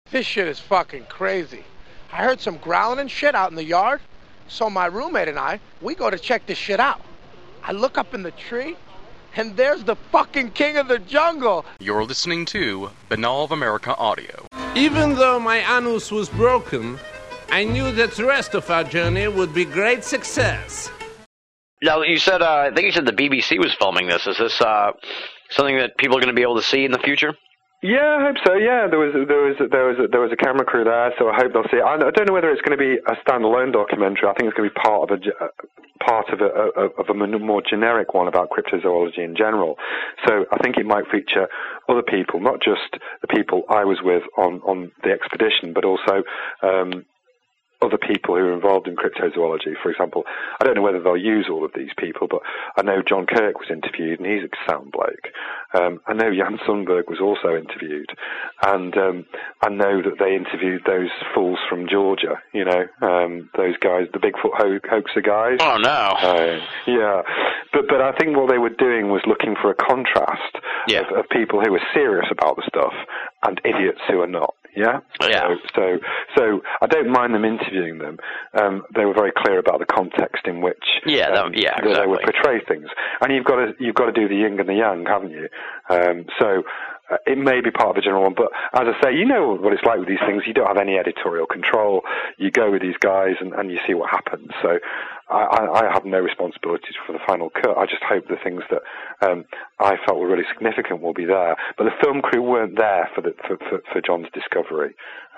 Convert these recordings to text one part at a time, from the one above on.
This shit is fucking crazy. I heard some growling and shit out in the yard, so my roommate and we go to check this shit out. I look up in the tree, and there's the fucking king of the jungle. You're listening to Banal of America Audio. Even though my anus was broken, I knew that the rest of our journey would be great success. Now, you said, I think you said the BBC was filming this. Is this something that people are going to be able to see in the future? Yeah, I hope so. Yeah, there was a camera crew there, so I hope they'll see it. I don't know whether it's going to be a standalone documentary. I think it's going to be part of a more generic one about cryptozoology in general. So I think it might feature other people, not just the people I was with on the expedition, but also other people who are involved in cryptozoology. For example, I don't know whether they'll use all of these people, but I know John Kirk was interviewed, and he's a sound bloke. I know Jan Sundberg was also interviewed, and I know that they interviewed those fools from Georgia, those guys, the Bigfoot hoaxer guys. Oh, no. Yeah. But I think what they were doing was looking for a contrast of people who are serious about the stuff and idiots who are not. Yeah. So I don't mind them interviewing them. They were very clear about the context in which exactly. they would portray things, and you've got to do the yin and the yang, haven't you? So it may be part of a general one, but as I say, you know what it's like with these things. You don't have any editorial control. You go with these guys and you see what happens. So I have no responsibilities for the final cut. I just hope the things that I felt were really significant will be there. But the film crew weren't there for John's discovery.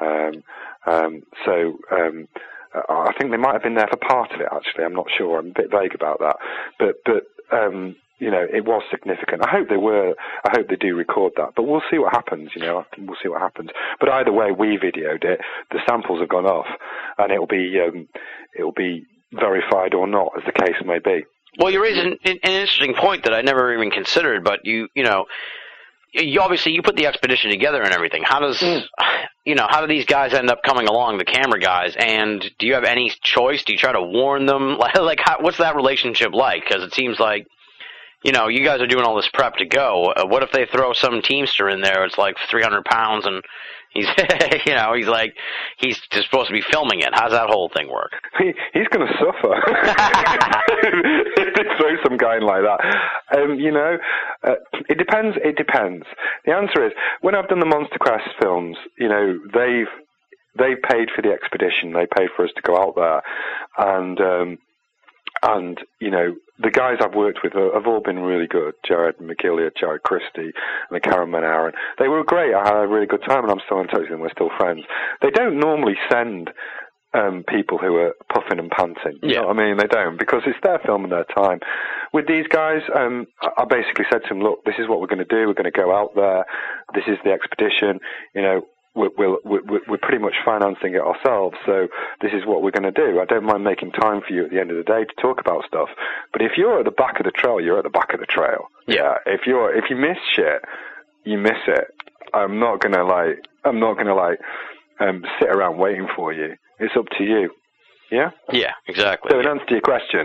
I think they might have been there for part of it, actually. I'm not sure. I'm a bit vague about that. But it was significant. I hope they were. I hope they do record that. But we'll see what happens, We'll see what happens. But either way, we videoed it. The samples have gone off, and it'll be verified or not, as the case may be. Well, you raise an interesting point that I never even considered, but you obviously you put the expedition together and everything. How does how do these guys end up coming along, the camera guys? And do you have any choice? Do you try to warn them? What's that relationship like? Because it seems like you guys are doing all this prep to go. What if they throw some teamster in there? It's like 300 pounds, and he's he's just supposed to be filming it. How's that whole thing work? He's going to suffer if they throw some guy in like that. It depends. It depends. The answer is, when I've done the Monster Quest films, they've paid for the expedition. They paid for us to go out there, and the guys I've worked with have all been really good. Jared McGilliard, Jared Christie, and the Cameraman Aaron. They were great. I had a really good time, and I'm still in touch with them. We're still friends. They don't normally send people who are puffing and panting. You know what I mean? They don't, because it's their film and their time. With these guys, I basically said to them, look, this is what we're going to do. We're going to go out there. This is the expedition. We're pretty much financing it ourselves, so this is what we're going to do. I don't mind making time for you at the end of the day to talk about stuff, but if you're at the back of the trail, you're at the back of the trail. Yeah. If you miss shit, you miss it. I'm not gonna sit around waiting for you. It's up to you. Yeah. Yeah. Exactly. So in answer to your question,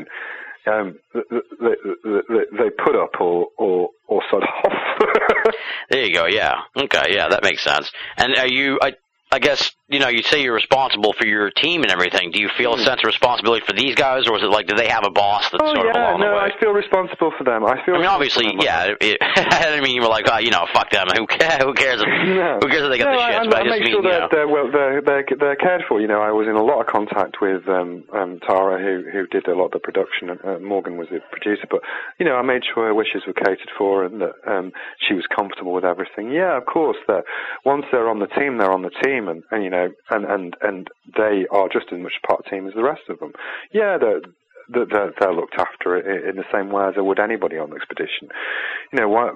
they put up or sod off. There you go. Yeah. Okay. Yeah, that makes sense. And are you? I guess you say you're responsible for your team and everything. Do you feel a sense of responsibility for these guys, or is it like, do they have a boss that's sort of along the way? I feel responsible for them. Obviously, yeah. I mean, you were like, fuck them. Who cares? Who cares if they get the shit? I make sure that they're cared for. I was in a lot of contact with Tara, who did a lot of the production. Morgan was the producer, but I made sure her wishes were catered for and that she was comfortable with everything. Yeah, of course. Once they're on the team, they're on the team. And they are just as much a part of the team as the rest of them. Yeah, they're looked after in the same way as they would anybody on the expedition. They were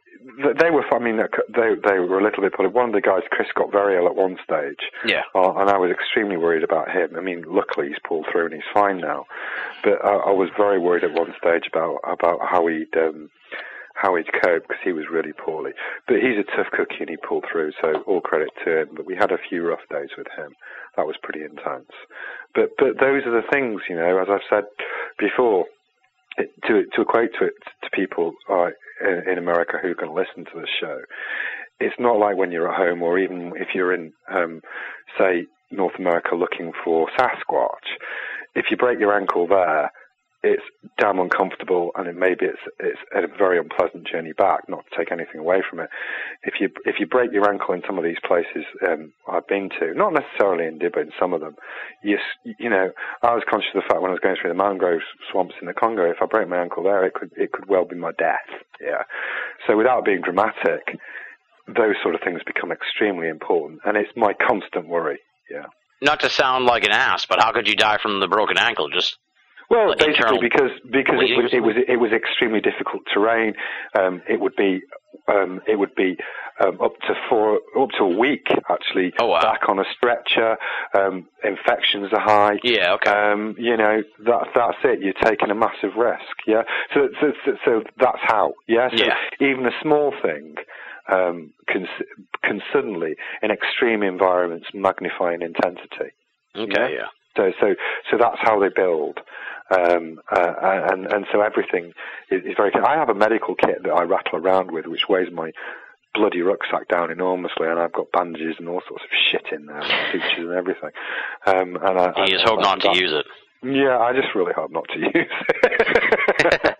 a little bit put. One of the guys, Chris, got very ill at one stage. Yeah. And I was extremely worried about him. I mean, luckily he's pulled through and he's fine now. But I was very worried at one stage about how he'd cope, because he was really poorly. But he's a tough cookie and he pulled through, so all credit to him. But we had a few rough days with him. That was pretty intense. But those are the things, as I've said before, to equate to it to people in America who can listen to the show. it's not like when you're at home, or even if you're in, say, North America looking for Sasquatch. If you break your ankle there, it's damn uncomfortable, and maybe it's a very unpleasant journey back. Not to take anything away from it. If you break your ankle in some of these places I've been to, not necessarily in Dibba, in some of them, you know, I was conscious of the fact when I was going through the mangrove swamps in the Congo, if I break my ankle there, it could well be my death. Yeah. So without being dramatic, those sort of things become extremely important, and it's my constant worry. Yeah. Not to sound like an ass, but how could you die from the broken ankle? Just well, basically because it was extremely difficult terrain. It would be up to a week actually. Oh, wow. Back on a stretcher. Infections are high. Yeah. Okay. You know, that's it. You're taking a massive risk. Yeah. So that's how. Yeah. So even a small thing can suddenly, in extreme environments, magnify in intensity. Okay. Yeah. So that's how they build, and so everything is very. I have a medical kit that I rattle around with, which weighs my bloody rucksack down enormously, and I've got bandages and all sorts of shit in there, and sutures and everything. You just hope not to use it. Yeah, I just really hope not to use it.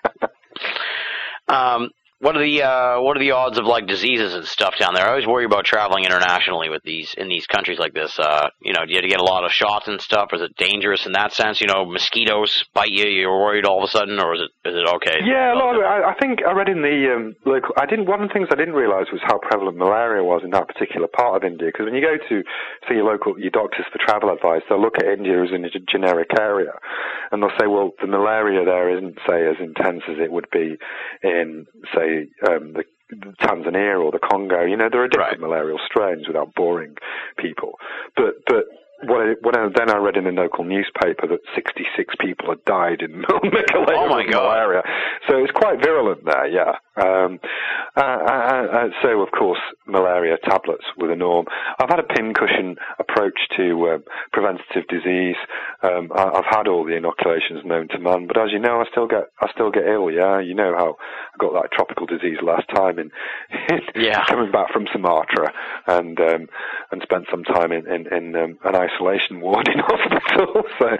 What are the odds of like diseases and stuff down there? I always worry about traveling internationally in these countries like this. You know, do you have to get a lot of shots and stuff? Is it dangerous in that sense? You know, mosquitoes bite you, you're worried all of a sudden, or is it okay? Yeah, a lot of it. I think I read in the local. One of the things I didn't realise was how prevalent malaria was in that particular part of India. Because when you go to see your doctors for travel advice, they'll look at India as in a generic area, and they'll say, well, the malaria there isn't, say, as intense as it would be in, say, the Tanzania or the Congo. You know, there are different malarial strains without boring people. But then I read in the local newspaper that 66 people had died in malaria. So it's quite virulent there, yeah. So, of course, malaria tablets were the norm. I've had a pincushion approach to preventative disease. I've had all the inoculations known to man, but as you know, I still get ill. Yeah, you know how I got that tropical disease last time in coming back from Sumatra, and spent some time in an isolation ward in hospital. So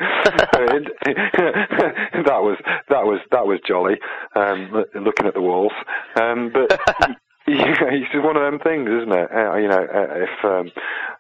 that was jolly. Looking at the walls, but it's just one of them things, isn't it? You know,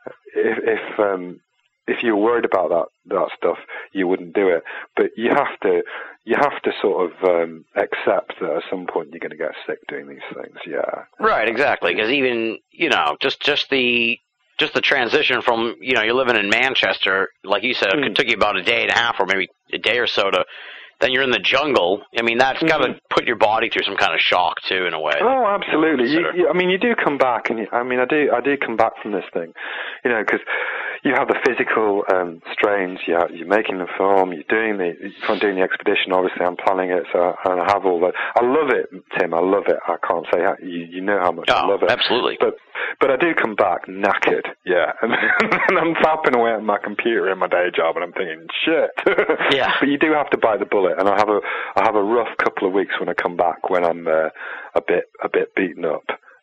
if you're worried about that stuff, you wouldn't do it. But you have to sort of accept that at some point you're going to get sick doing these things. Yeah. Right. Exactly. Because even, you know, just the transition from, you know, you're living in Manchester, like you said, it took you about a day and a half or maybe a day or so to. Then you're in the jungle. I mean, that's got to put your body through some kind of shock too, in a way. Oh, absolutely. I mean, you do come back, and I do come back from this thing, you know, because you have the physical strains. You're making the film. You're doing the expedition. Obviously, I'm planning it, so and I have all that. I love it, Tim. I love it. I can't say you know how much I love it. Absolutely. But I do come back knackered, yeah, and I'm tapping away at my computer in my day job, and I'm thinking, shit. Yeah. But you do have to bite the bullet. And I have a rough couple of weeks when I come back, when I'm a bit beaten up.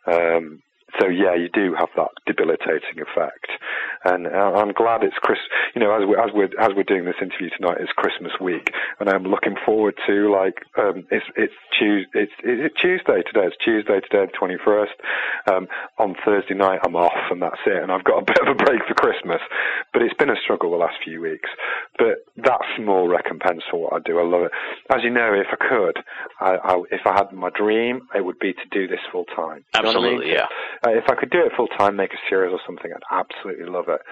So yeah, you do have that debilitating effect, and I'm glad it's You know, as we're doing this interview tonight, it's Christmas week, and I'm looking forward to it's Tuesday today. It's Tuesday today, the 21st. On Thursday night, I'm off, and that's it. And I've got a bit of a break for Christmas, but it's been a struggle the last few weeks. But that's small recompense for what I do. I love it. As you know, if I could, if I had my dream, it would be to do this full time. Absolutely, you know what I mean? Yeah. If I could do it full time, make a series or something, I'd absolutely love it.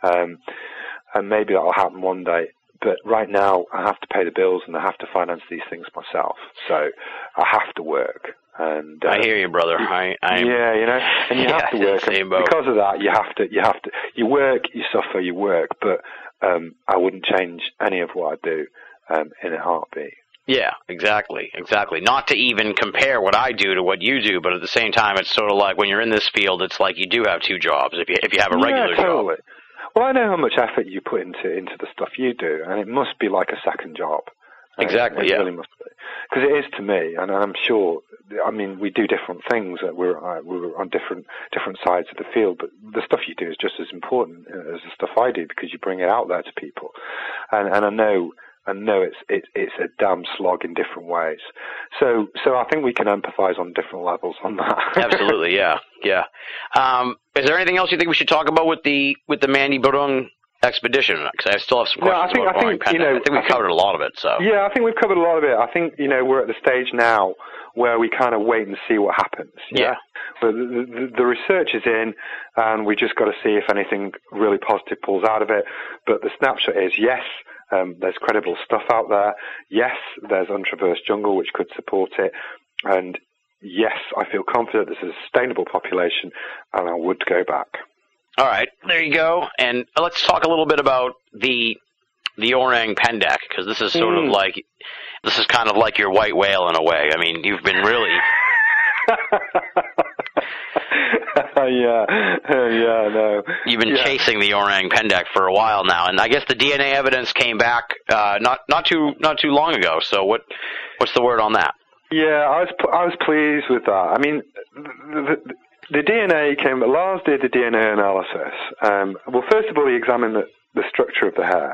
And maybe that'll happen one day. But right now, I have to pay the bills and I have to finance these things myself. So I have to work. And I hear you, brother. Yeah, you know, and you have to work. And because of that, you work, you suffer, you work. But I wouldn't change any of what I do in a heartbeat. Yeah, exactly. Not to even compare what I do to what you do, but at the same time, it's sort of like when you're in this field, it's like you do have two jobs if you have a regular job. Well, I know how much effort you put into the stuff you do, and it must be like a second job. Exactly, it yeah. really must be. Because it is to me, and I'm sure, I mean, we do different things. We're on different sides of the field, but the stuff you do is just as important as the stuff I do, because you bring it out there to people. And I know it's a damn slog in different ways. So I think we can empathise on different levels on that. Absolutely, yeah. Is there anything else you think we should talk about with the Mandy Burung expedition? Because I still have some questions about Orang Pendek. I think we've covered a lot of it. So yeah, I think we've covered a lot of it. I think we're at the stage now where we kind of wait and see what happens. Yeah. But the research is in, and we just got to see if anything really positive pulls out of it. But the snapshot is, yes, there's credible stuff out there. Yes, there's untraversed jungle which could support it. And yes, I feel confident this is a sustainable population, and I would go back. All right, there you go. And let's talk a little bit about the Orang Pendek, because this is sort of like, this is kind of like your white whale in a way. I mean, you've been really... no. You've been chasing the Orang Pendek for a while now, and I guess the DNA evidence came back not too long ago. So what's the word on that? Yeah, I was pleased with that. I mean, the DNA came. Lars did the DNA analysis. Well, first of all, he examined the structure of the hair,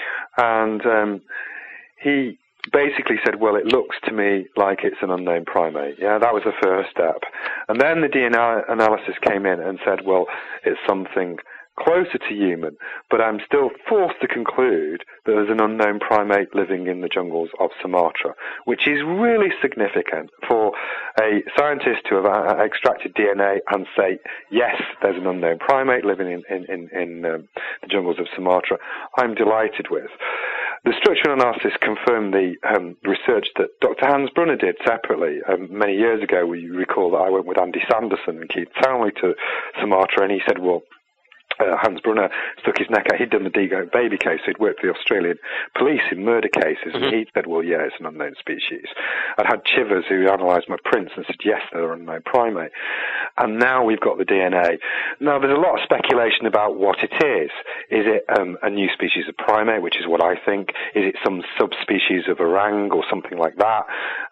and he basically said, well, it looks to me like it's an unknown primate. Yeah, that was the first step. And then the DNA analysis came in and said, well, it's something closer to human, but I'm still forced to conclude that there's an unknown primate living in the jungles of Sumatra, which is really significant for a scientist to have extracted DNA and say, yes, there's an unknown primate living in the jungles of Sumatra. I'm delighted with. The structural analysis confirmed the research that Dr. Hans Brunner did separately. Many years ago, we recall that I went with Andy Sanderson and Keith Townley to Sumatra, and he said, well, Hans Brunner stuck his neck out. He'd done the Digo baby case. He'd worked for the Australian police in murder cases, and he said, well, yeah, it's an unknown species. I'd had Chivers, who analysed my prints, and said, yes, they're an unknown primate. And now we've got the DNA. Now, there's a lot of speculation about what it is. Is it a new species of primate, which is what I think? Is it some subspecies of orang or something like that?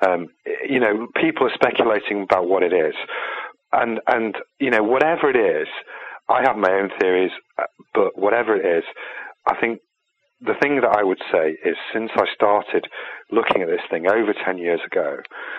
People are speculating about what it is. And whatever it is, I have my own theories, but whatever it is, I think the thing that I would say is, since I started looking at this thing over 10 years ago,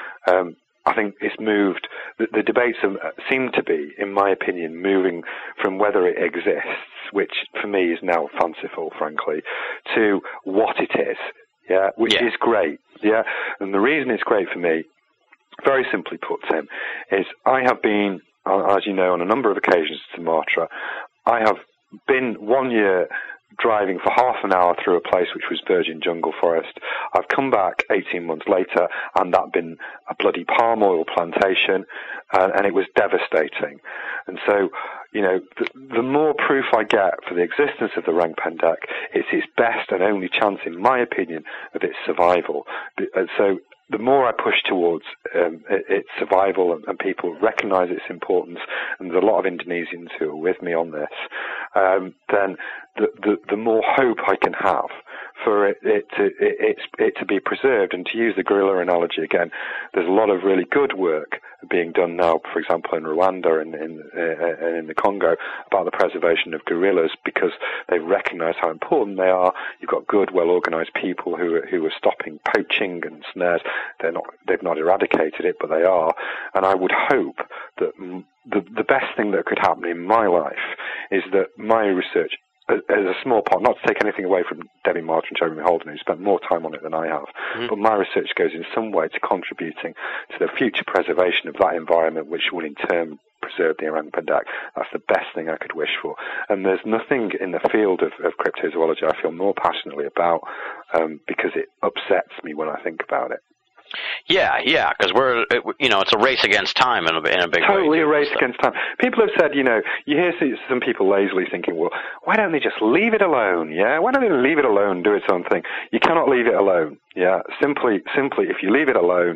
I think it's moved, the debates seem to be, in my opinion, moving from whether it exists, which for me is now fanciful, frankly, to what it is, which is great, and the reason it's great for me, very simply put, Tim, is I have been, as you know, on a number of occasions to Sumatra. I have been 1 year driving for half an hour through a place which was virgin jungle forest. I've come back 18 months later, and that'd been a bloody palm oil plantation, and it was devastating. And so, the more proof I get for the existence of the Orang Pendek, it's its best and only chance, in my opinion, of its survival. So the more I push towards its survival and people recognise its importance, and there's a lot of Indonesians who are with me on this, then the more hope I can have for it to be preserved. And to use the gorilla analogy again, there's a lot of really good work being done now, for example, in Rwanda and in the Congo, about the preservation of gorillas, because they recognise how important they are. You've got good, well-organised people who are stopping poaching and snares. They've not eradicated it, but they are. And I would hope that the best thing that could happen in my life is that my research, as a small part, not to take anything away from Debbie Martin and Jeremy Holden, who spent more time on it than I have, but my research goes in some way to contributing to the future preservation of that environment, which will in turn preserve the Orang Pendek. That's the best thing I could wish for. And there's nothing in the field of cryptozoology I feel more passionately about, because it upsets me when I think about it. Yeah, because it's a race against time in a big way. Totally a race against time. People have said, you hear some people lazily thinking, well, why don't they just leave it alone? Yeah, why don't they leave it alone, do its own thing? You cannot leave it alone. Yeah, simply, if you leave it alone,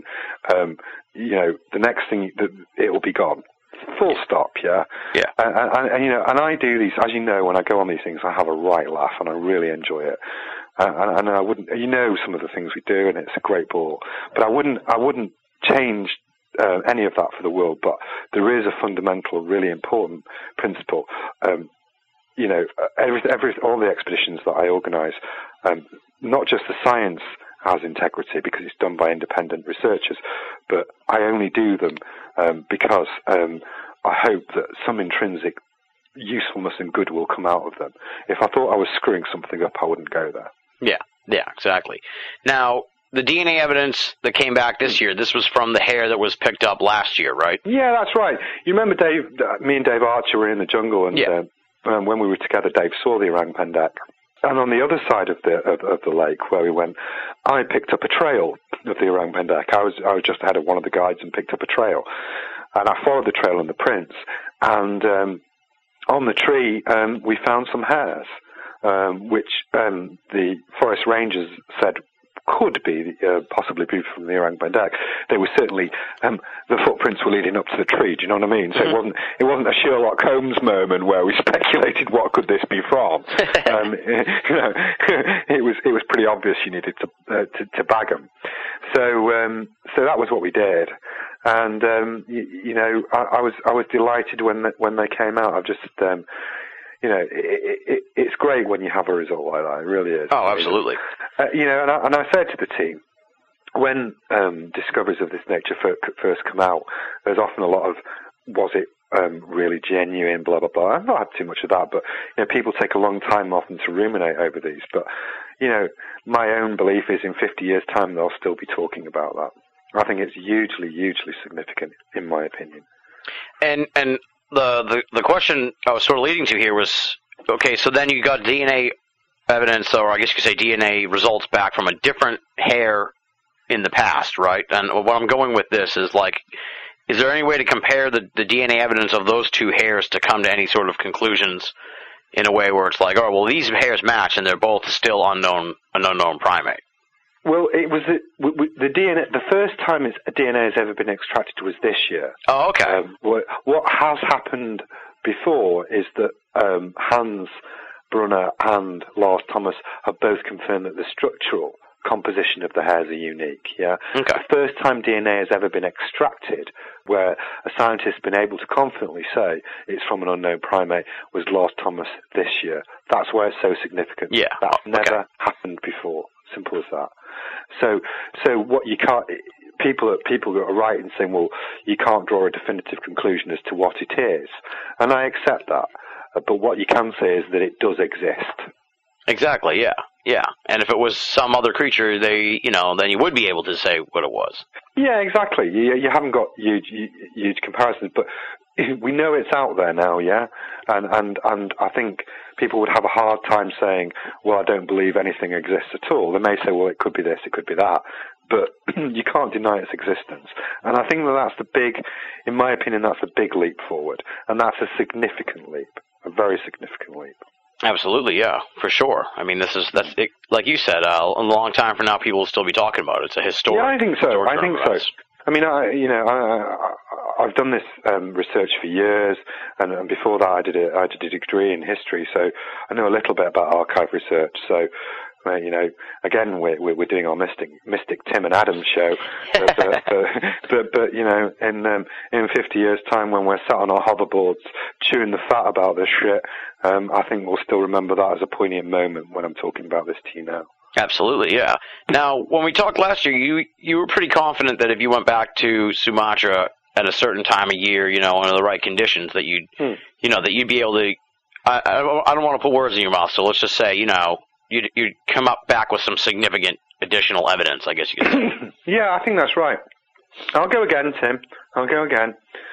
the next thing it will be gone. Full stop, yeah. And I do these, as you know, when I go on these things, I have a right laugh and I really enjoy it. and I wouldn't, some of the things we do, and it's a great ball, but I wouldn't change any of that for the world. But there is a fundamental, really important principle. All the expeditions that I organise, not just the science has integrity because it's done by independent researchers, but I only do them because I hope that some intrinsic usefulness and good will come out of them. If I thought I was screwing something up, I wouldn't go there. Yeah, exactly. Now, the DNA evidence that came back this year, this was from the hair that was picked up last year, right? Yeah, that's right. You remember me and Dave Archer were in the jungle, and when we were together, Dave saw the orang pendek. And on the other side of the lake where we went, I picked up a trail of the orang pendek. I was just ahead of one of the guides and picked up a trail. And I followed the trail and the prints. And on the tree, we found some hairs, which the forest rangers said could be possibly be from the orang pendek. They were certainly the footprints were leading up to the tree. Do you know what I mean? So it wasn't a Sherlock Holmes moment where we speculated what could this be from. It was pretty obvious you needed to bag them. So that was what we did. And I was delighted when they came out. I've just it's great when you have a result like that. It really is. Oh, absolutely. And I said to the team, when discoveries of this nature first come out, there's often a lot of, was it really genuine, blah, blah, blah. I've not had too much of that, but people take a long time often to ruminate over these. But, my own belief is in 50 years' time they'll still be talking about that. I think it's hugely, hugely significant, in my opinion. And the question I was sort of leading to here was, okay, so then you got DNA evidence, or I guess you could say DNA results back from a different hair in the past, right? And what I'm going with this is, is there any way to compare the DNA evidence of those two hairs to come to any sort of conclusions in a way where it's like, oh, well, these hairs match and they're both still an unknown primate? Well, it was the DNA. The first time DNA has ever been extracted was this year. Oh, okay. What has happened before is that Hans Brunner and Lars Thomas have both confirmed that the structural composition of the hairs are unique. Yeah. Okay. The first time DNA has ever been extracted, where a scientist has been able to confidently say it's from an unknown primate, was Lars Thomas this year. That's why it's so significant. Yeah. That's never happened before. Simple as that. So what you can't, people are right in saying, well, you can't draw a definitive conclusion as to what it is, and I accept that. But what you can say is that it does exist. Exactly. Yeah. And if it was some other creature, then you would be able to say what it was. Yeah, exactly. You haven't got huge comparisons, but we know it's out there now, yeah? And I think people would have a hard time saying, well, I don't believe anything exists at all. They may say, well, it could be this, it could be that, but you can't deny its existence. And I think in my opinion, that's a big leap forward, and that's a significant leap, a very significant leap. Absolutely, yeah, for sure. I mean, that's it, like you said, a long time from now, people will still be talking about it. It's a historic. Yeah, I think so. I mean, I've done this research for years, and before that, I did a degree in history, so I know a little bit about archive research. So, again, we're doing our Mystic Tim and Adam show, but in 50 years' time, when we're sat on our hoverboards chewing the fat about this shit, I think we'll still remember that as a poignant moment when I'm talking about this to you now. Absolutely, yeah. Now, when we talked last year, you were pretty confident that if you went back to Sumatra at a certain time of year, under the right conditions, that you'd be able to. I don't want to put words in your mouth, so let's just say, you'd come back with some significant additional evidence, I guess you could say. Yeah, I think that's right. I'll go again, Tim. I'll go again.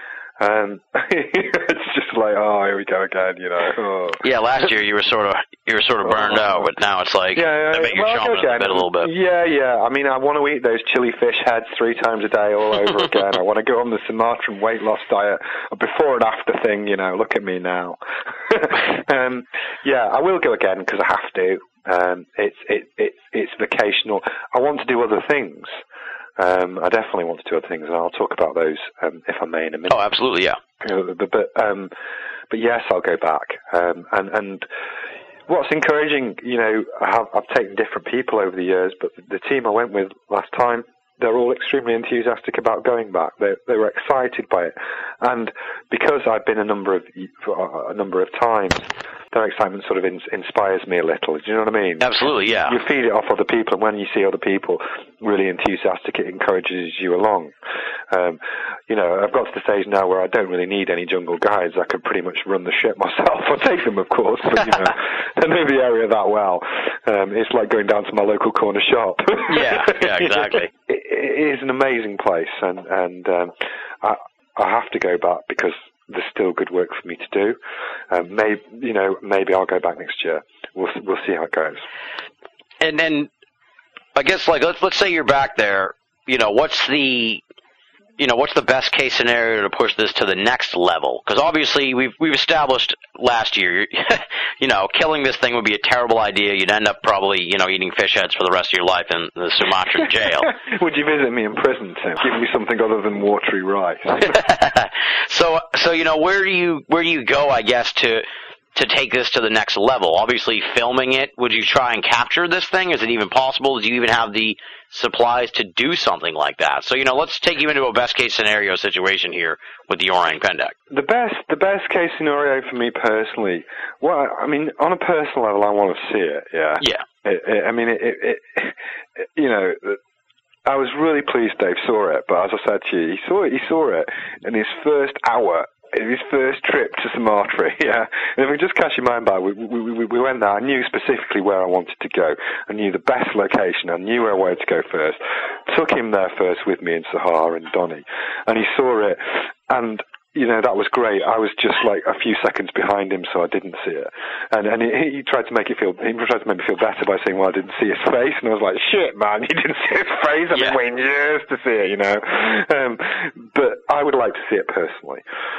It's just like, oh, here we go again, Oh. Yeah, last year you were sort of burned out, but now it's like you're chomping at the bit a little bit. Yeah. I mean, I want to eat those chili fish heads 3 times a day all over again. I want to go on the Sumatran weight loss diet, a before and after thing. Look at me now. Yeah, I will go again because I have to. It's vocational. I want to do other things. I definitely want to do other things, and I'll talk about those if I may in a minute. Oh, absolutely, yeah. But yes, I'll go back. And What's encouraging, I've taken different people over the years, but the team I went with last time, they're all extremely enthusiastic about going back. They were excited by it, and because I've been a number of times, their excitement sort of inspires me a little. Do you know what I mean? Absolutely, yeah. You feed it off other people, and when you see other people really enthusiastic, it encourages you along. I've got to the stage now where I don't really need any jungle guides. I could pretty much run the ship myself. I'll take them, of course, but I know the area that well. It's like going down to my local corner shop. Yeah, exactly. It is an amazing place, and I have to go back because there's still good work for me to do. Maybe I'll go back next year. We'll see how it goes. And then, I guess, let's say you're back there. What's the best case scenario to push this to the next level? Because obviously we've established last year, killing this thing would be a terrible idea. You'd end up probably, eating fish heads for the rest of your life in the Sumatran jail. Would you visit me in prison, Tim? Give me something other than watery rice. So where do you go, I guess, to take this to the next level? Obviously, filming it, would you try and capture this thing? Is it even possible? Do you even have the supplies to do something like that? So, let's take you into a best-case scenario situation here with the Orang Pendek. The best case scenario for me personally, on a personal level, I want to see it, yeah. Yeah. I was really pleased Dave saw it, but as I said to you, he saw it in his first hour. His first trip to Sumatra, yeah. And if we just cast your mind back, we went there. I knew specifically where I wanted to go. I knew the best location. I knew where I wanted to go first. Took him there first with me in Sahar and Donny. And he saw it, and that was great. I was just like a few seconds behind him, so I didn't see it. And he tried to make me feel better by saying, well, I didn't see his face. And I was like, shit, man, you didn't see his face? I've been waiting years to see it, But I would like to see it personally.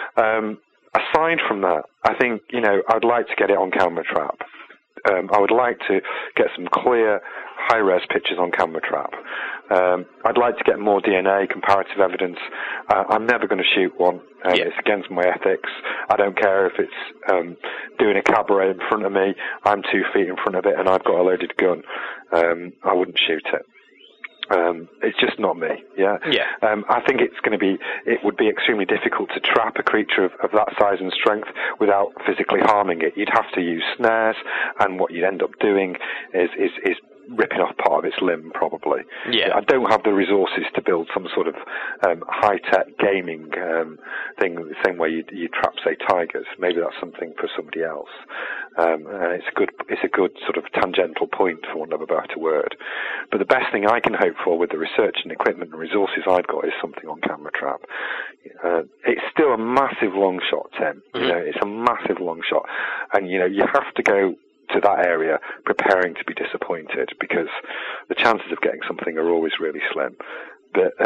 Aside from that, I think, I'd like to get it on camera trap. I would like to get some clear, high-res pictures on camera trap. I'd like to get more DNA, comparative evidence. I'm never going to shoot one. It's against my ethics. I don't care if it's doing a cabaret in front of me. I'm 2 feet in front of it, and I've got a loaded gun. I wouldn't shoot it. It's just not me, yeah? I think it would be extremely difficult to trap a creature of that size and strength without physically harming it. You'd have to use snares, and what you'd end up doing is ripping off part of its limb, probably. I don't have the resources to build some sort of high-tech gaming thing the same way you trap, say, tigers. Maybe that's something for somebody else. And it's a good sort of tangential point, for want of a better word. But the best thing I can hope for with the research and equipment and resources I've got is something on camera trap. It's still a massive long shot, Tim. Mm-hmm. It's a massive long shot. And, you have to go to that area preparing to be disappointed, because the chances of getting something are always really slim. But,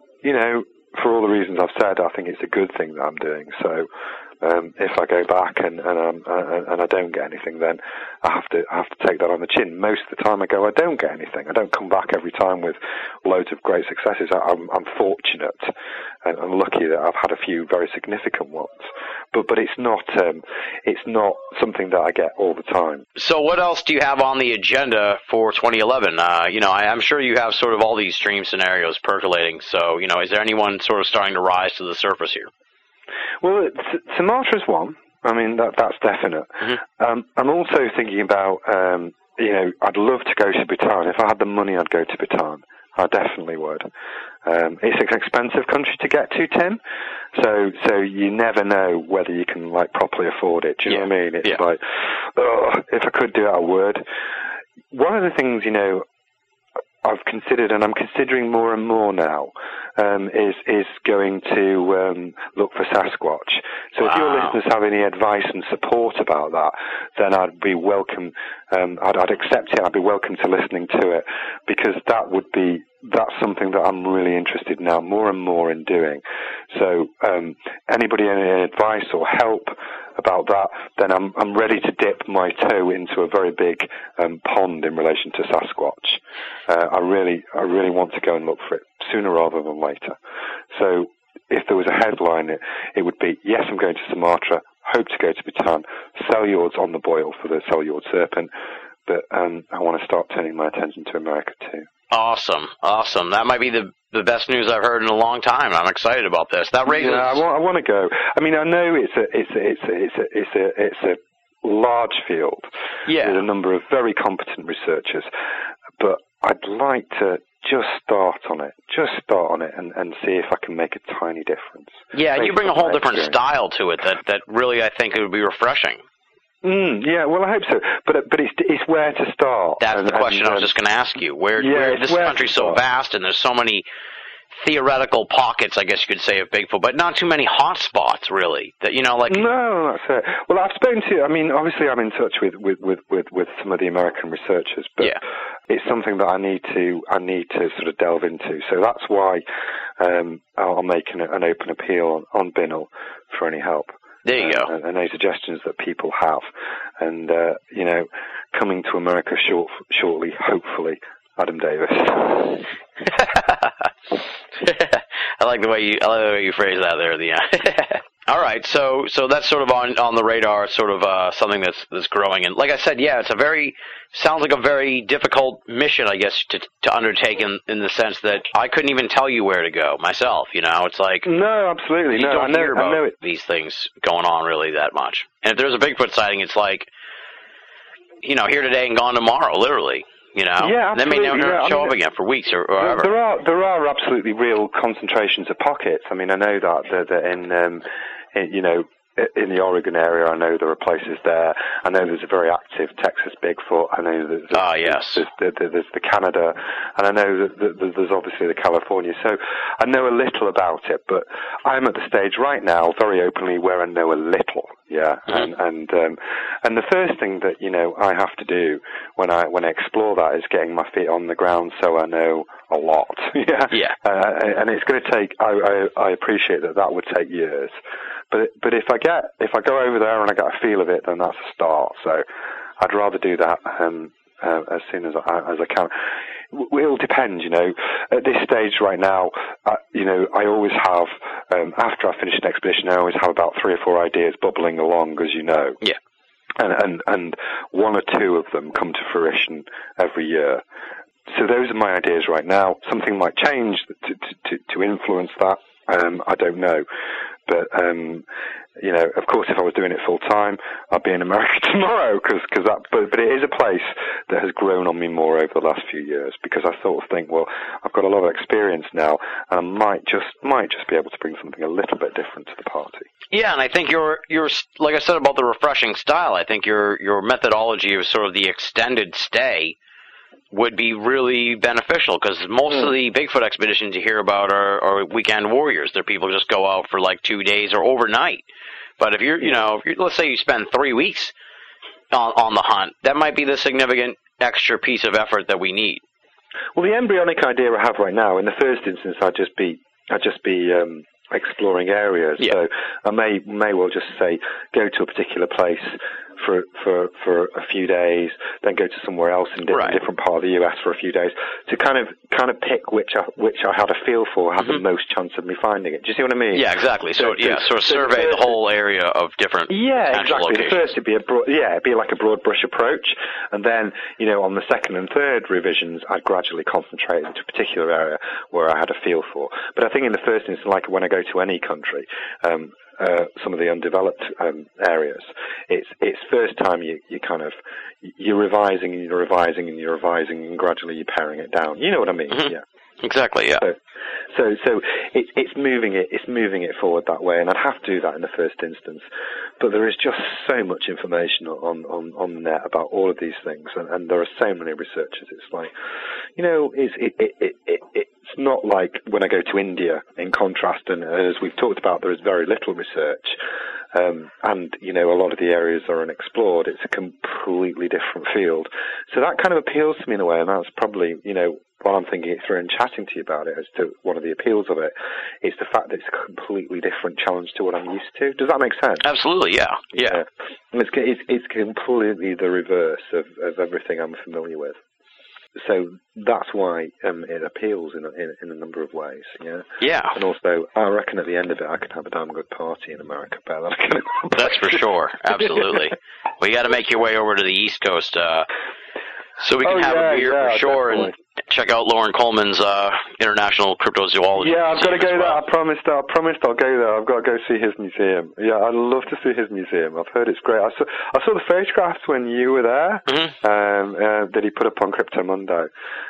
for all the reasons I've said, I think it's a good thing that I'm doing. So, if I go back and I don't get anything, then I have to take that on the chin. Most of the time I go, I don't get anything. I don't come back every time with loads of great successes. I'm fortunate and lucky that I've had a few very significant ones. But it's not something that I get all the time. So what else do you have on the agenda for 2011? I'm sure you have sort of all these dream scenarios percolating. So, is there anyone sort of starting to rise to the surface here? Well, Sumatra's one. I mean, that's definite. Mm-hmm. I'm also thinking about, I'd love to go to Bhutan. If I had the money, I'd go to Bhutan. I definitely would. It's an expensive country to get to, Tim. So you never know whether you can properly afford it. Do you know what I mean? It's like, if I could do it, I would. One of the things, I've considered, and I'm considering more and more now, is going to look for Sasquatch. So if your listeners have any advice and support about that, then I'd be welcome. I'd accept it. I'd be welcome to listening to it, because that's something that I'm really interested now, more and more in doing. So anybody any advice or help about that, then I'm ready to dip my toe into a very big pond in relation to Sasquatch. I really want to go and look for it sooner rather than later. So if there was a headline, it would be, yes, I'm going to Sumatra, hope to go to Bhutan. Selyord's on the boil for the Selyord serpent, but I want to start turning my attention to America too. Awesome. That might be the best news I've heard in a long time. I'm excited about this. That raises. Yeah, I want to go. I mean, I know it's a large field with a number of very competent researchers, but I'd like to just start on it and see if I can make a tiny difference. Yeah, and you bring a whole different style to it that really I think it would be refreshing. Yeah, well, I hope so. But it's where to start. That's the question I was just going to ask you. Where this country's so vast and there's so many theoretical pockets, I guess you could say, of Bigfoot, but not too many hot spots, really. That like. No, that's it. Well, I've spoken to. I mean, obviously, I'm in touch with some of the American researchers, but it's something that I need to sort of delve into. So that's why I'll make an open appeal on Binnell for any help. There you go. And any suggestions that people have. And, coming to America shortly, hopefully, Adam Davis. I like the way you phrase that there at the end. All right, so that's sort of on the radar, sort of something that's growing. And like I said, sounds like a very difficult mission, I guess, to undertake in the sense that I couldn't even tell you where to go myself. It's like no, absolutely, you no. don't hear about I know these things going on really that much. And if there's a Bigfoot sighting, it's like here today and gone tomorrow, literally. Yeah, they may never show up again for weeks or whatever. There are absolutely real concentrations of pockets. I mean, I know that in the Oregon area, I know there are places there. I know there's a very active Texas Bigfoot. I know there's the Canada, and I know that there's obviously the California. So I know a little about it, but I'm at the stage right now, very openly, where I know a little. Yeah, mm-hmm. and the first thing that I have to do when I explore that is getting my feet on the ground, so I know a lot. Yeah. And it's going to take. I appreciate that would take years, but if I go over there and I get a feel of it, then that's a start. So I'd rather do that as soon as I can. It'll depend, At this stage right now, I always have, after I finish an expedition, I always have about 3 or 4 ideas bubbling along, as you know. Yeah. And 1 or 2 of them come to fruition every year. So those are my ideas right now. Something might change to influence that. I don't know. But, of course, if I was doing it full time, I'd be in America tomorrow. But it is a place that has grown on me more over the last few years, because I sort of think, well, I've got a lot of experience now, and I might just be able to bring something a little bit different to the party. Yeah, and I think you're like I said about the refreshing style. I think your methodology of sort of the extended stay would be really beneficial, because most of the Bigfoot expeditions you hear about are weekend warriors. They're people who just go out for like 2 days or overnight. But if let's say you spend 3 weeks on the hunt, that might be the significant extra piece of effort that we need. Well, the embryonic idea I have right now, in the first instance, I'd just be exploring areas. Yeah. So I may well just say, go to a particular place for a few days, then go to somewhere else in a different part of the US for a few days, to kind of pick which I had a feel for, had the most chance of me finding it. Do you see what I mean? Yeah, exactly. So survey the whole area of different potential locations. First it'd be like a broad brush approach, and then on the second and third revisions, I'd gradually concentrate into a particular area where I had a feel for. But I think in the first instance, like when I go to any country, some of the undeveloped areas, it's first time you're revising and you're revising and you're revising, and gradually you're paring it down. You know what I mean? Mm-hmm. Yeah. Exactly. Yeah. So it's moving it forward that way, and I'd have to do that in the first instance. But there is just so much information on the net about all of these things, and there are so many researchers. It's like, it's not like when I go to India. In contrast, and as we've talked about, there is very little research. And a lot of the areas are unexplored. It's a completely different field. So that kind of appeals to me in a way, and that's probably, while I'm thinking it through and chatting to you about it, as to one of the appeals of it, is the fact that it's a completely different challenge to what I'm used to. Does that make sense? Absolutely, yeah. And it's completely the reverse of everything I'm familiar with. that's why it appeals in a number of ways. Yeah. Yeah. And also, I reckon at the end of it, I could have a damn good party in America. Better than I can. That's for sure. Absolutely. Well, you got to make your way over to the East Coast so we can have a beer for sure, definitely. and check out Lauren Coleman's International Cryptozoology. Yeah, I've got to go there. Well. I promised I'll go there. I've got to go see his museum. Yeah, I'd love to see his museum. I've heard it's great. I saw the photographs when you were there that he put up on Crypto Mundo.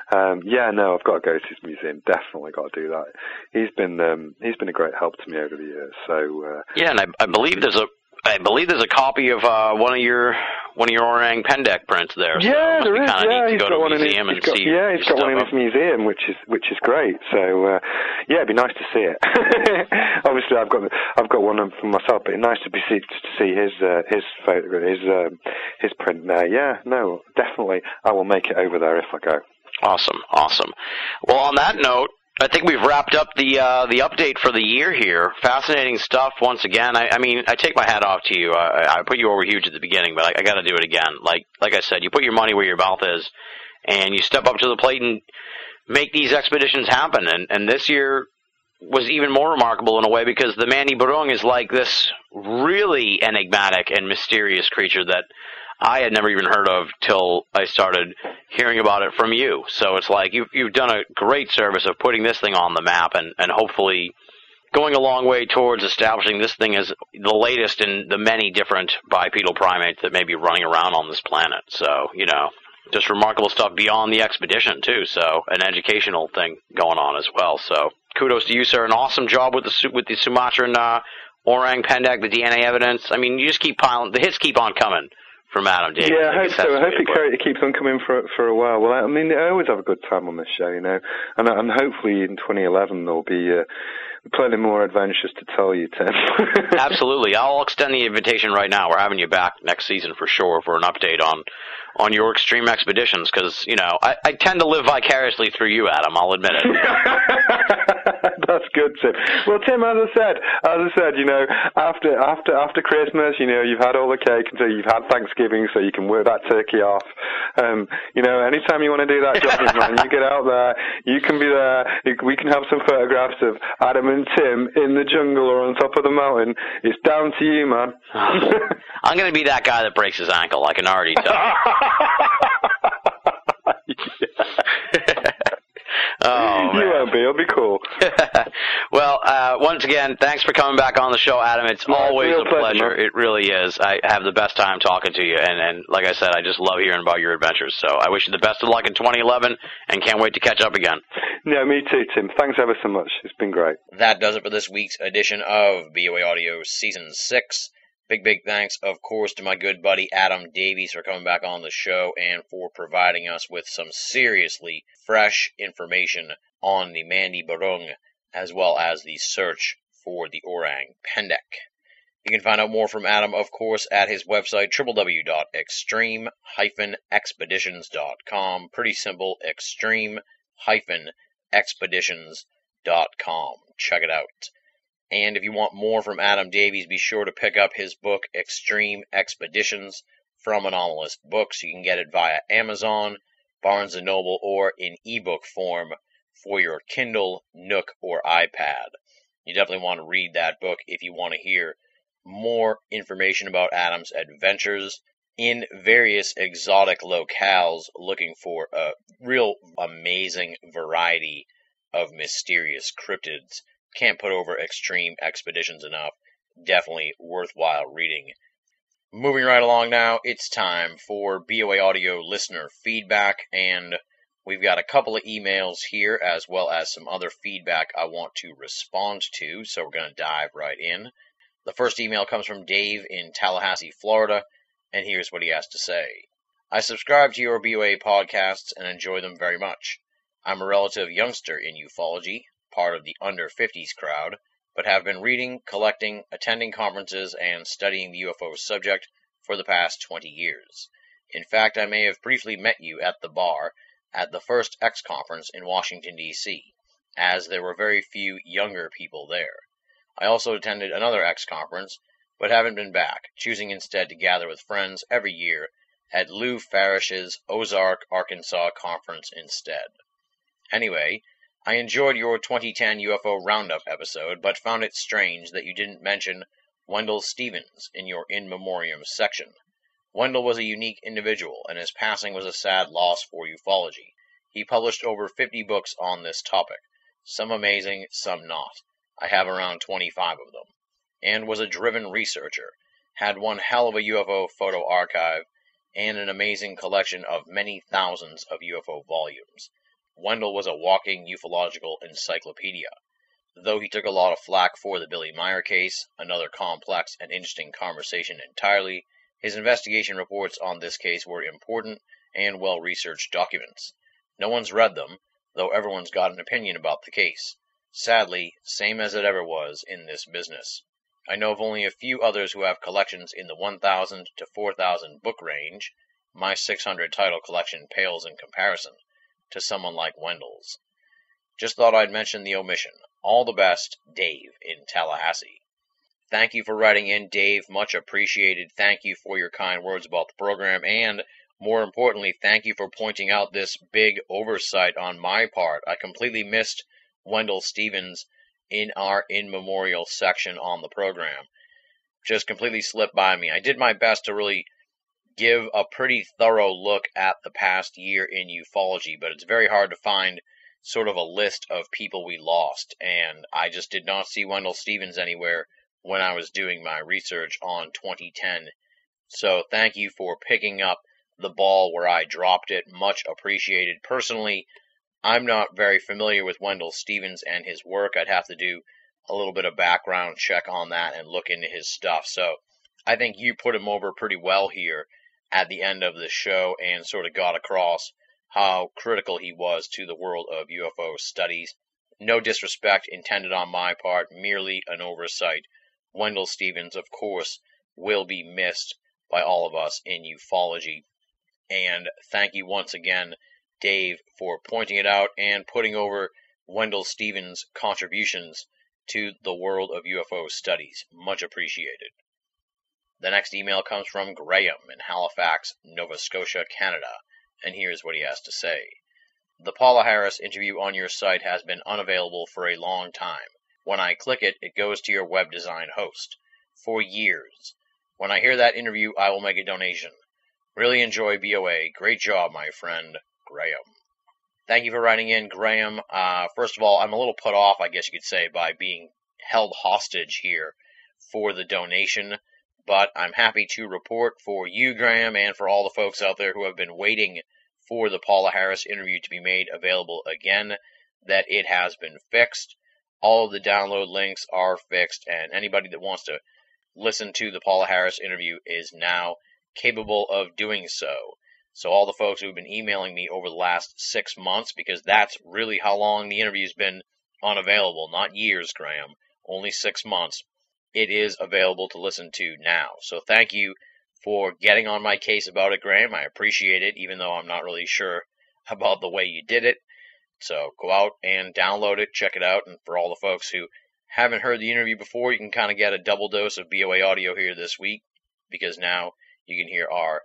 I've got to go to his museum. Definitely got to do that. He's been a great help to me over the years. So and I believe there's a copy of one of your Orang Pendek prints there. So there is. He's got one in his museum. He's got one in his museum, which is great. So it'd be nice to see it. Obviously, I've got one for myself, but it's nice to see his photo, his print there. Yeah, no, definitely, I will make it over there if I go. Awesome. Well, on that note, I think we've wrapped up the update for the year here. Fascinating stuff once again. I mean, I take my hat off to you. I put you over huge at the beginning, but I got to do it again. Like I said, you put your money where your mouth is, and you step up to the plate and make these expeditions happen. And this year was even more remarkable in a way because the Mandy Burung is like this really enigmatic and mysterious creature that I had never even heard of till I started hearing about it from you. So it's like you've done a great service of putting this thing on the map and hopefully going a long way towards establishing this thing as the latest in the many different bipedal primates that may be running around on this planet. So, just remarkable stuff beyond the expedition, too. So an educational thing going on as well. So kudos to you, sir. An awesome job with the Sumatran Orang Pendek, the DNA evidence. I mean, you just keep piling. The hits keep on coming from Adam Davies. Yeah, I hope so. I hope it keeps on coming for a while. Well, I mean, I always have a good time on this show, and hopefully in 2011 there'll be plenty more adventures to tell you, Tim. Absolutely. I'll extend the invitation right now. We're having you back next season for sure for an update on your extreme expeditions because, I tend to live vicariously through you, Adam. I'll admit it. That's good, Tim. Well, Tim, as I said, after Christmas, you've had all the cake until you've had Thanksgiving, so you can work that turkey off. Anytime you want to do that job, man, you get out there. You can be there. We can have some photographs of Adam and Tim in the jungle or on top of the mountain. It's down to you, man. I'm going to be that guy that breaks his ankle. I can already tell. Oh, you won't be. It'll be cool. Well, once again, thanks for coming back on the show, Adam. It's always a pleasure. It really is. I have the best time talking to you, and like I said, I just love hearing about your adventures. So I wish you the best of luck in 2011, and can't wait to catch up again. Yeah, me too, Tim. Thanks ever so much. It's been great. That does it for this week's edition of BOA Audio Season 6. Big thanks, of course, to my good buddy Adam Davies for coming back on the show and for providing us with some seriously fresh information on the Mandy Burung, as well as the search for the Orang Pendek. You can find out more from Adam, of course, at his website, www.extreme-expeditions.com. Pretty simple, extreme-expeditions.com. Check it out. And if you want more from Adam Davies, be sure to pick up his book, Extreme Expeditions, from Anomalist Books. You can get it via Amazon, Barnes & Noble, or in ebook form for your Kindle, Nook, or iPad. You definitely want to read that book if you want to hear more information about Adam's adventures in various exotic locales, looking for a real amazing variety of mysterious cryptids. Can't put over Extreme Expeditions enough. Definitely worthwhile reading. Moving right along now, it's time for BOA Audio listener feedback, and we've got a couple of emails here, as well as some other feedback I want to respond to, so we're going to dive right in. The first email comes from Dave in Tallahassee, Florida, and here's what he has to say. I subscribe to your BOA podcasts and enjoy them very much. I'm a relative youngster in ufology, part of the under-50s crowd, but have been reading, collecting, attending conferences, and studying the UFO subject for the past 20 years. In fact, I may have briefly met you at the bar at the first X conference in Washington, D.C., as there were very few younger people there. I also attended another X conference, but haven't been back, choosing instead to gather with friends every year at Lou Farish's Ozark, Arkansas conference instead. Anyway, I enjoyed your 2010 UFO Roundup episode, but found it strange that you didn't mention Wendell Stevens in your In Memoriam section. Wendell was a unique individual, and his passing was a sad loss for ufology. He published over 50 books on this topic, some amazing, some not. I have around 25 of them. And was a driven researcher, had one hell of a UFO photo archive, and an amazing collection of many thousands of UFO volumes. Wendell was a walking ufological encyclopedia. Though he took a lot of flack for the Billy Meyer case, another complex and interesting conversation entirely, his investigation reports on this case were important and well-researched documents. No one's read them, though everyone's got an opinion about the case. Sadly, same as it ever was in this business. I know of only a few others who have collections in the 1,000 to 4,000 book range. My 600 title collection pales in comparison to someone like Wendell's. Just thought I'd mention the omission. All the best, Dave in Tallahassee. Thank you for writing in, Dave. Much appreciated. Thank you for your kind words about the program, and more importantly, thank you for pointing out this big oversight on my part. I completely missed Wendell Stevens in our In Memorial section on the program. Just completely slipped by me. I did my best to really give a pretty thorough look at the past year in ufology, but it's very hard to find sort of a list of people we lost, and I just did not see Wendell Stevens anywhere when I was doing my research on 2010. So thank you for picking up the ball where I dropped it. Much appreciated. Personally, I'm not very familiar with Wendell Stevens and his work. I'd have to do a little bit of background check on that and look into his stuff. So I think you put him over pretty well here at the end of the show and sort of got across how critical he was to the world of UFO studies. No disrespect intended on my part, merely an oversight. Wendell Stevens, of course, will be missed by all of us in ufology. And thank you once again, Dave, for pointing it out and putting over Wendell Stevens' contributions to the world of UFO studies. Much appreciated. The next email comes from Graham in Halifax, Nova Scotia, Canada, and here's what he has to say. The Paula Harris interview on your site has been unavailable for a long time. When I click it, it goes to your web design host. For years. When I hear that interview, I will make a donation. Really enjoy BOA. Great job, my friend, Graham. Thank you for writing in, Graham. First of all, I'm a little put off, I guess you could say, by being held hostage here for the donation, but I'm happy to report for you, Graham, and for all the folks out there who have been waiting for the Paula Harris interview to be made available again, that it has been fixed. All of the download links are fixed, and anybody that wants to listen to the Paula Harris interview is now capable of doing so. So all the folks who've been emailing me over the last 6 months, because that's really how long the interview's been unavailable, not years, Graham, only 6 months, it is available to listen to now. So thank you for getting on my case about it, Graham. I appreciate it, even though I'm not really sure about the way you did it. So go out and download it, check it out, and for all the folks who haven't heard the interview before, you can kind of get a double dose of BOA audio here this week, because now you can hear our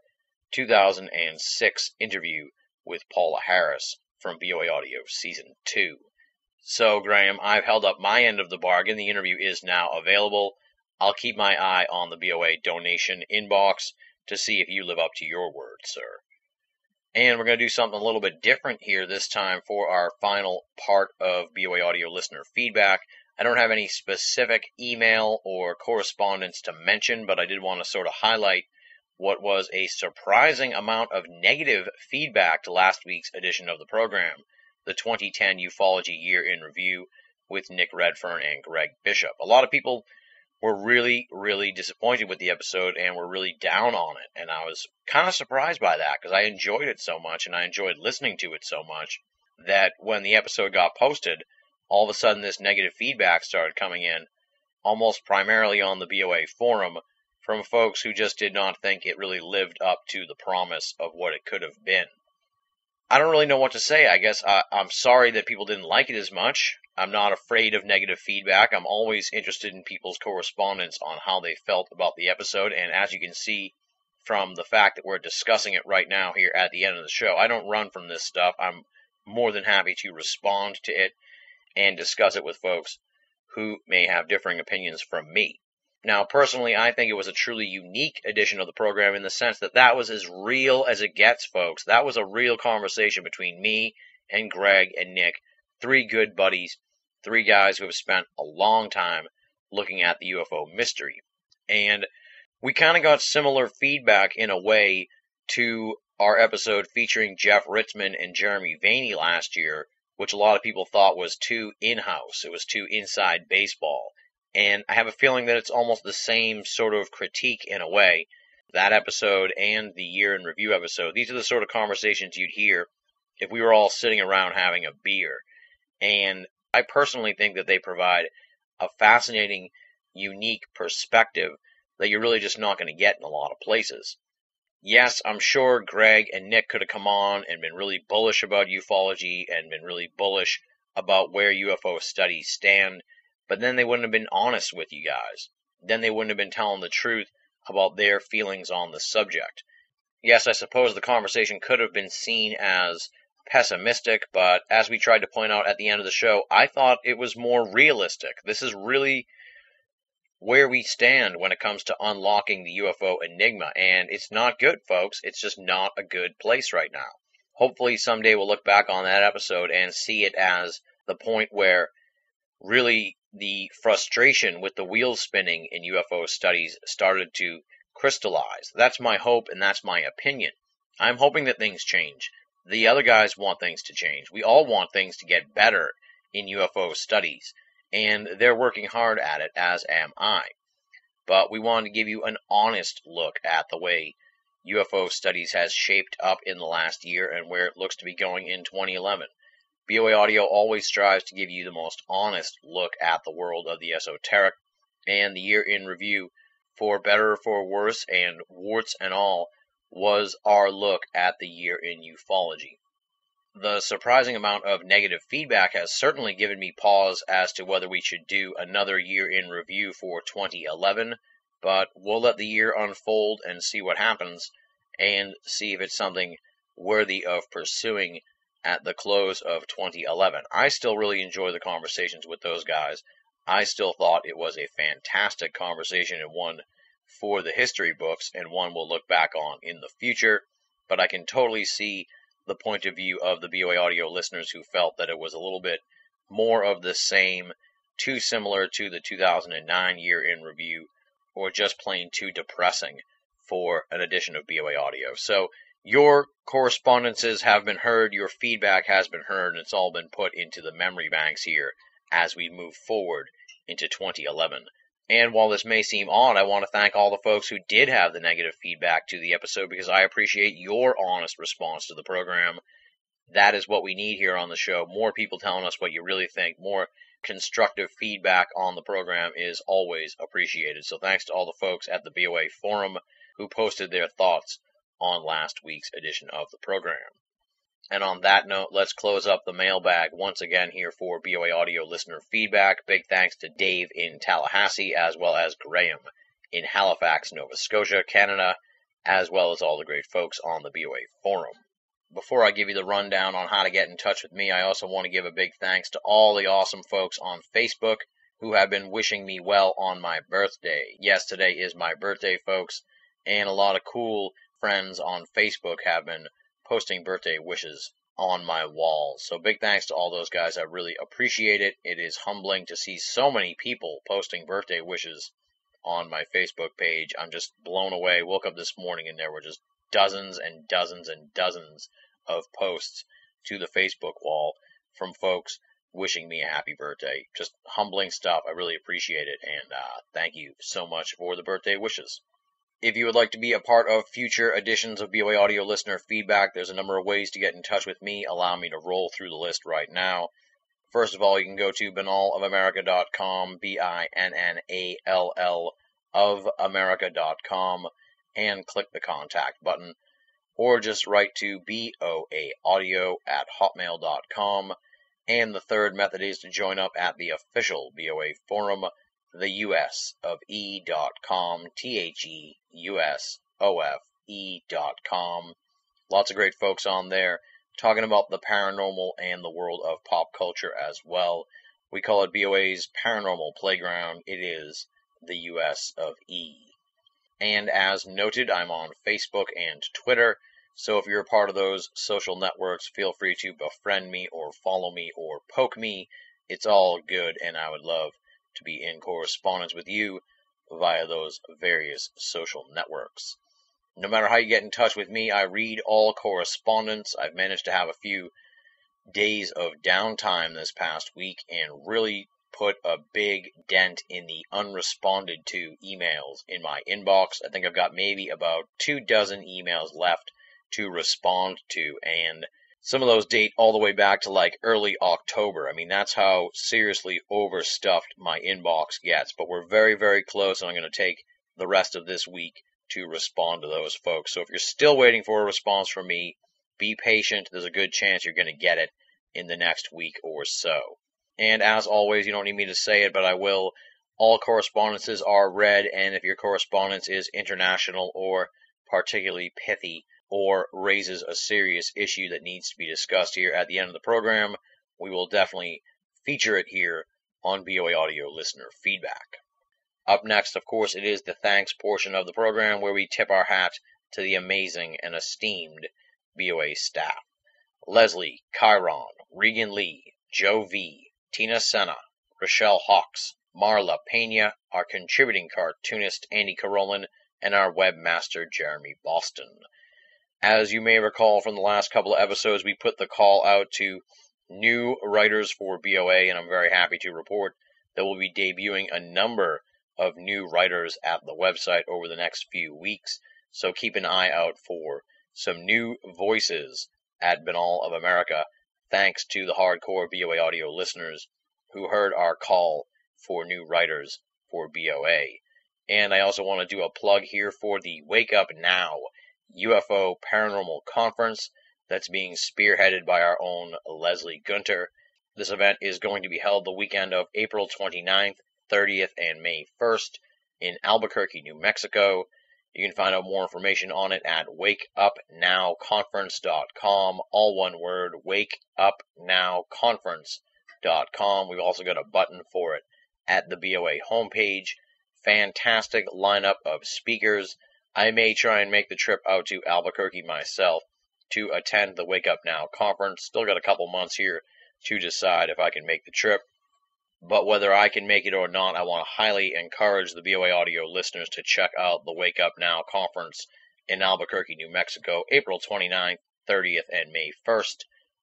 2006 interview with Paula Harris from BOA Audio Season 2. So, Graham, I've held up my end of the bargain. The interview is now available. I'll keep my eye on the BOA donation inbox to see if you live up to your word, sir. And we're going to do something a little bit different here this time for our final part of BOA Audio listener feedback. I don't have any specific email or correspondence to mention, but I did want to sort of highlight what was a surprising amount of negative feedback to last week's edition of the program, the 2010 Ufology Year in Review with Nick Redfern and Greg Bishop. A lot of people were really, really disappointed with the episode and were really down on it, and I was kind of surprised by that because I enjoyed it so much and I enjoyed listening to it so much that when the episode got posted, all of a sudden this negative feedback started coming in, almost primarily on the BOA forum, from folks who just did not think it really lived up to the promise of what it could have been. I don't really know what to say. I guess I'm sorry that people didn't like it as much. I'm not afraid of negative feedback. I'm always interested in people's correspondence on how they felt about the episode, and as you can see from the fact that we're discussing it right now here at the end of the show. I don't run from this stuff. I'm more than happy to respond to it and discuss it with folks who may have differing opinions from me. Now, personally, I think it was a truly unique edition of the program in the sense that that was as real as it gets, folks. That was a real conversation between me and Greg and Nick, three good buddies, three guys who have spent a long time looking at the UFO mystery. And we kind of got similar feedback in a way to our episode featuring Jeff Ritzmann and Jeremy Vaney last year, which a lot of people thought was too in-house. It was too inside baseball. And I have a feeling that it's almost the same sort of critique in a way. That episode and the year in review episode, these are the sort of conversations you'd hear if we were all sitting around having a beer. And I personally think that they provide a fascinating, unique perspective that you're really just not going to get in a lot of places. Yes, I'm sure Greg and Nick could have come on and been really bullish about ufology and been really bullish about where UFO studies stand, but then they wouldn't have been honest with you guys. Then they wouldn't have been telling the truth about their feelings on the subject. Yes, I suppose the conversation could have been seen as pessimistic, but as we tried to point out at the end of the show, I thought it was more realistic. This is really where we stand when it comes to unlocking the UFO enigma, and it's not good, folks. It's just not a good place right now. Hopefully someday we'll look back on that episode and see it as the point where really the frustration with the wheels spinning in UFO studies started to crystallize. That's my hope, and that's my opinion. I'm hoping that things change. The other guys want things to change. We all want things to get better in UFO studies, and they're working hard at it, as am I. But we wanted to give you an honest look at the way UFO studies has shaped up in the last year and where it looks to be going in 2011. BOA Audio always strives to give you the most honest look at the world of the esoteric, and the year in review, for better or for worse, and warts and all, was our look at the year in ufology. The surprising amount of negative feedback has certainly given me pause as to whether we should do another year in review for 2011, but we'll let the year unfold and see what happens, and see if it's something worthy of pursuing at the close of 2011. I still really enjoy the conversations with those guys. I still thought it was a fantastic conversation and one for the history books and one we'll look back on in the future, but I can totally see the point of view of the BOA Audio listeners who felt that it was a little bit more of the same, too similar to the 2009 year in review, or just plain too depressing for an edition of BOA Audio. So your correspondences have been heard, your feedback has been heard, and it's all been put into the memory banks here as we move forward into 2011. And while this may seem odd, I want to thank all the folks who did have the negative feedback to the episode, because I appreciate your honest response to the program. That is what we need here on the show. More people telling us what you really think, more constructive feedback on the program is always appreciated. So thanks to all the folks at the BOA forum who posted their thoughts on last week's edition of the program. And on that note, let's close up the mailbag once again here for BOA Audio listener feedback. Big thanks to Dave in Tallahassee, as well as Graham in Halifax, Nova Scotia, Canada, as well as all the great folks on the BOA forum. Before I give you the rundown on how to get in touch with me, I also want to give a big thanks to all the awesome folks on Facebook who have been wishing me well on my birthday. Yes, today is my birthday, folks, and a lot of cool friends on Facebook have been posting birthday wishes on my wall. So big thanks to all those guys. I really appreciate it. It is humbling to see so many people posting birthday wishes on my Facebook page. I'm just blown away. Woke up this morning and there were just dozens and dozens and dozens of posts to the Facebook wall from folks wishing me a happy birthday. Just humbling stuff. I really appreciate it, and thank you so much for the birthday wishes. If you would like to be a part of future editions of BOA Audio listener feedback, there's a number of ways to get in touch with me. Allow me to roll through the list right now. First of all, you can go to binnallofamerica.com, BINNALL of America.com, and click the contact button, or just write to boaaudio@hotmail.com. And the third method is to join up at the official BOA forum, theUSofE.com, TheUSOF.com. BOAE.com. Lots of great folks on there talking about the paranormal and the world of pop culture as well. We call it BOA's Paranormal Playground. It is the US of E. And as noted, I'm on Facebook and Twitter, so if you're a part of those social networks, feel free to befriend me or follow me or poke me. It's all good, and I would love to be in correspondence with you via those various social networks. No matter how you get in touch with me, I read all correspondence. I've managed to have a few days of downtime this past week and really put a big dent in the unresponded to emails in my inbox. I think I've got maybe about 24 emails left to respond to, and some of those date all the way back to like early October. I mean, that's how seriously overstuffed my inbox gets, but we're very, very close, and I'm going to take the rest of this week to respond to those folks. So if you're still waiting for a response from me, be patient. There's a good chance you're going to get it in the next week or so. And as always, you don't need me to say it, but I will. All correspondences are read, and if your correspondence is international or particularly pithy or raises a serious issue that needs to be discussed here at the end of the program, we will definitely feature it here on BOA Audio Listener Feedback. Up next, of course, it is the thanks portion of the program where we tip our hat to the amazing and esteemed BOA staff. Leslie, Chiron, Regan Lee, Joe V., Tina Senna, Rochelle Hawks, Marla Pena, our contributing cartoonist Andy Carolin, and our webmaster Jeremy Boston. As you may recall from the last couple of episodes, we put the call out to new writers for BOA, and I'm very happy to report that we'll be debuting a number of new writers at the website over the next few weeks, so keep an eye out for some new voices at Binnall of America, thanks to the hardcore BOA Audio listeners who heard our call for new writers for BOA. And I also want to do a plug here for the Wake Up Now UFO Paranormal Conference that's being spearheaded by our own Leslie Gunter. This event is going to be held the weekend of April 29th, 30th, and May 1st in Albuquerque, New Mexico. You can find out more information on it at wakeupnowconference.com. All one word, wakeupnowconference.com. We've also got a button for it at the BOA homepage. Fantastic lineup of speakers. I may try and make the trip out to Albuquerque myself to attend the Wake Up Now conference. Still got a couple months here to decide if I can make the trip. But whether I can make it or not, I want to highly encourage the BOA Audio listeners to check out the Wake Up Now conference in Albuquerque, New Mexico, April 29th, 30th, and May 1st.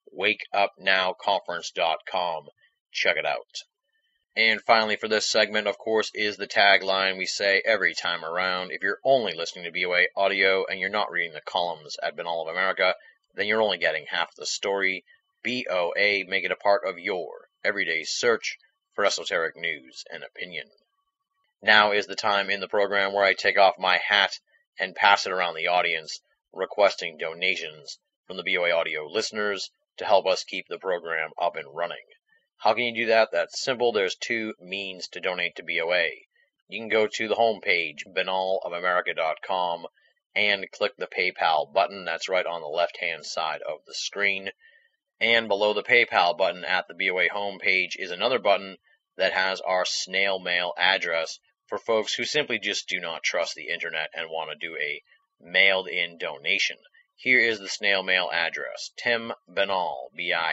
wakeupnowconference.com. Check it out. And finally, for this segment, of course, is the tagline we say every time around. If you're only listening to BOA Audio and you're not reading the columns at Binnall of America, then you're only getting half the story. BOA, make it a part of your everyday search for esoteric news and opinion. Now is the time in the program where I take off my hat and pass it around the audience, requesting donations from the BOA Audio listeners to help us keep the program up and running. How can you do that? That's simple. There's two means to donate to BOA. You can go to the homepage, binnallofamerica.com, and click the PayPal button. That's right on the left-hand side of the screen. And below the PayPal button at the BOA homepage is another button that has our snail mail address for folks who simply just do not trust the internet and want to do a mailed-in donation. Here is the snail mail address: Tim Binnall,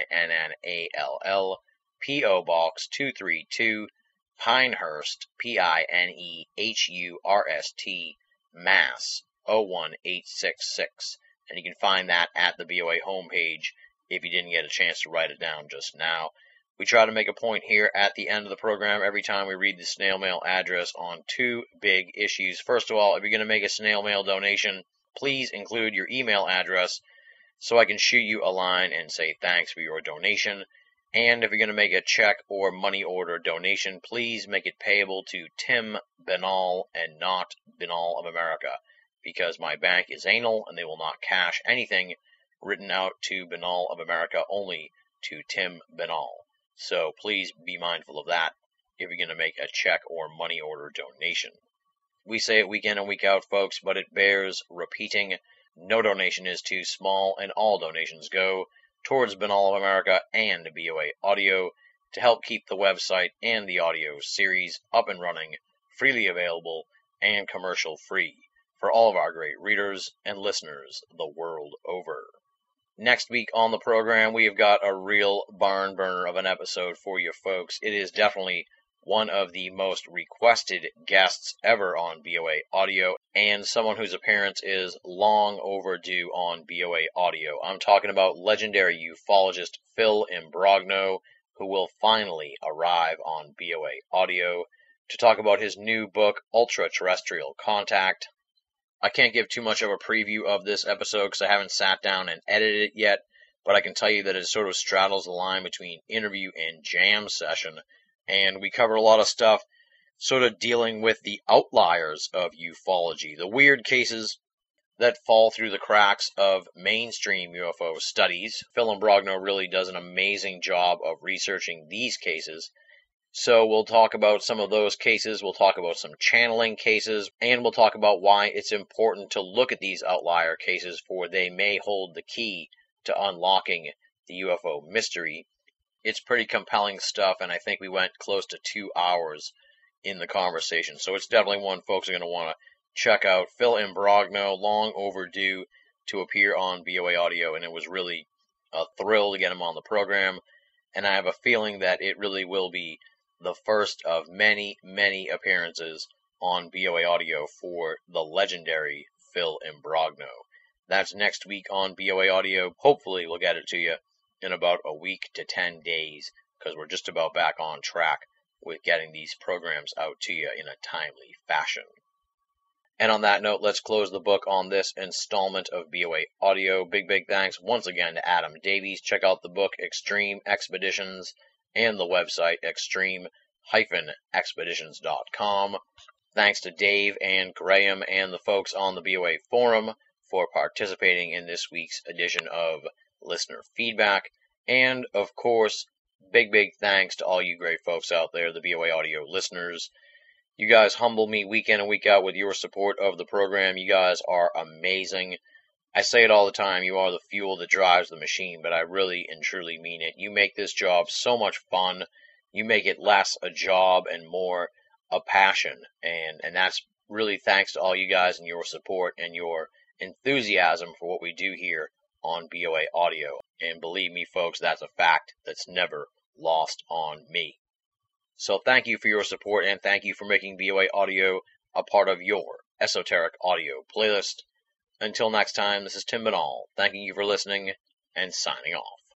Binnall, P.O. Box 232, Pinehurst, Pinehurst, Mass. 01866. And you can find that at the BOA homepage if you didn't get a chance to write it down just now. We try to make a point here at the end of the program every time we read the snail mail address on two big issues. First of all, if you're going to make a snail mail donation, please include your email address so I can shoot you a line and say thanks for your donation. And if you're going to make a check or money order donation, please make it payable to Tim Binnall and not Binnall of America, because my bank is anal and they will not cash anything written out to Binnall of America, only to Tim Binnall. So please be mindful of that if you're going to make a check or money order donation. We say it week in and week out, folks, but it bears repeating. No donation is too small, and all donations go towards Binnall of America and BOA Audio to help keep the website and the audio series up and running, freely available, and commercial free for all of our great readers and listeners the world over. Next week on the program, we have got a real barn burner of an episode for you folks. It is definitely one of the most requested guests ever on BOA Audio, and someone whose appearance is long overdue on BOA Audio. I'm talking about legendary ufologist Phil Imbrogno, who will finally arrive on BOA Audio to talk about his new book, Ultra-Terrestrial Contact. I can't give too much of a preview of this episode because I haven't sat down and edited it yet, but I can tell you that it sort of straddles the line between interview and jam session, and we cover a lot of stuff sort of dealing with the outliers of ufology, the weird cases that fall through the cracks of mainstream UFO studies. Phil Imbrogno really does an amazing job of researching these cases. So we'll talk about some of those cases, we'll talk about some channeling cases, and we'll talk about why it's important to look at these outlier cases, for they may hold the key to unlocking the UFO mystery. It's pretty compelling stuff, and I think we went close to 2 hours in the conversation. So it's definitely one folks are going to want to check out. Phil Imbrogno, long overdue to appear on BOA Audio, and it was really a thrill to get him on the program. And I have a feeling that it really will be the first of many, many appearances on BOA Audio for the legendary Phil Imbrogno. That's next week on BOA Audio. Hopefully we'll get it to you in about a week to 10 days, because we're just about back on track with getting these programs out to you in a timely fashion. And on that note, let's close the book on this installment of BOA Audio. Big thanks once again to Adam Davies. Check out the book Extreme Expeditions and the website extreme-expeditions.com. Thanks to Dave and Graham and the folks on the BOA forum for participating in this week's edition of Listener Feedback. And, of course, big thanks to all you great folks out there, the BOA Audio listeners. You guys humble me week in and week out with your support of the program. You guys are amazing. I say it all the time, you are the fuel that drives the machine, but I really and truly mean it. You make this job so much fun. You make it less a job and more a passion. And that's really thanks to all you guys and your support and your enthusiasm for what we do here on BOA Audio. And believe me, folks, that's a fact that's never lost on me. So thank you for your support, and thank you for making BOA Audio a part of your esoteric audio playlist. Until next time, this is Tim Binnall, thanking you for listening and signing off.